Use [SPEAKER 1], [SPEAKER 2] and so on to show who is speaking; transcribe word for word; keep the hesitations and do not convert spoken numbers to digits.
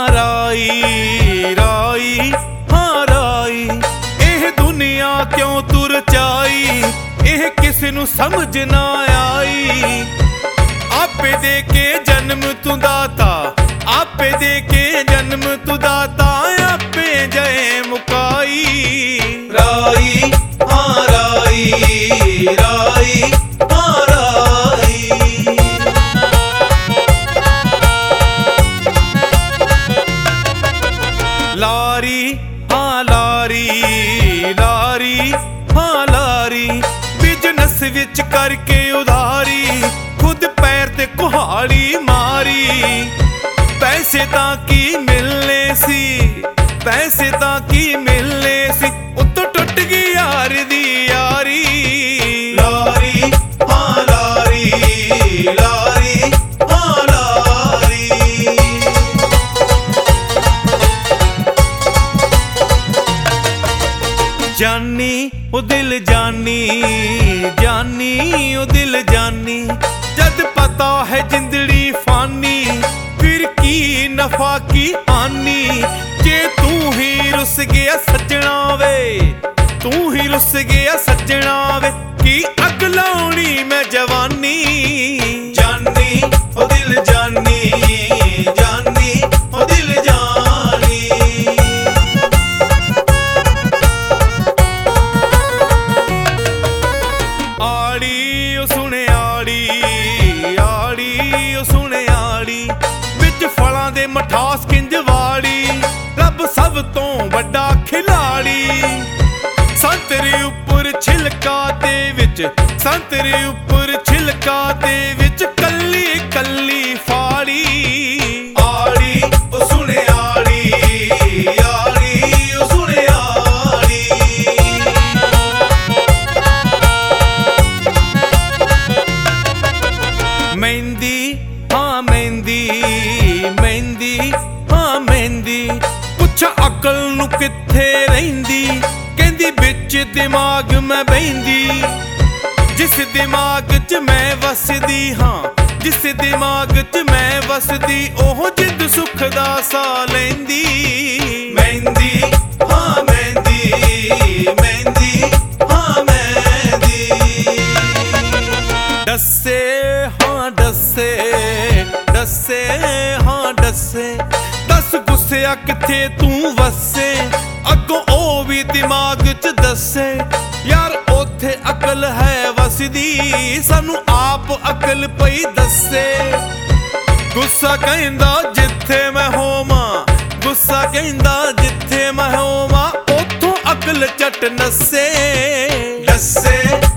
[SPEAKER 1] राई राई हाँ राई एह दुनिया क्यों तुर चाई एह किसे नू समझ ना आई। आपे दे के जन्म तू दाता आपे दे के जन्म तू दाता आपे जय मुकाई। राई हाँ राई राई हाँ राई लारी हाँ लारी लारी हाँ लारी बिजनस विच करके उधारी खुद पैर ते कुहाड़ी मारी। पैसे तां की मिलने सी पैसे तां की मिलने सी उत्तों टुट गई यार दी यारी। लारी हाँ लारी लारी हाँ लारी जानी ओ दिल जानी जानी ओ दिल जानी जद पता है जिंदड़ी फानी फिर की नफा की आनी। जे तू ही रुस गया सजना वे तू ही रुस गया सजना वे की अग लाउनी मैं जवानी। जानी ओ दिल जानी जानी ओ दिल जानी आड़ी ओ सुने आड़ी आड़ी ओ सुने आड़ी विच फलां दे मठास किंज वाड़ी रब सब तो वड्डा खिलाड़ी। संतरे उपर छिलका दे विच संतरे उपर छिलका दे विच कल्ली कल्ली फाड़ी। आड़ी ओ सुने आड़ी आड़ी ओ सुने आड़ी मेहंदी हाँ मेहंदी मेहंदी हाँ मेहंदी पुछा अकल नू किथे रहिंदी कहंदी बिच दिमाग मैं बहिंदी। जिस दिमाग च मैं वसदी हाँ जिस दिमाग च मैं वसदी ओह जिंद सुख दा सा लैंदी। मेहंदी हाँ मेहंदी मेहंदी हाँ मेहंदी दस्से हाँ दस्से दस्से हाँ दस्से दस गुस्सिया किथे तू वसे अगों ओ भी दिमाग च दस्से यार ओथे अकल है वसदी सानू आप अकल पई दस्से। गुस्सा कहंदा जिथे मैं होवां गुस्सा कहंदा जिथे मैं होवां ओथों अकल चट नस्से। दस्से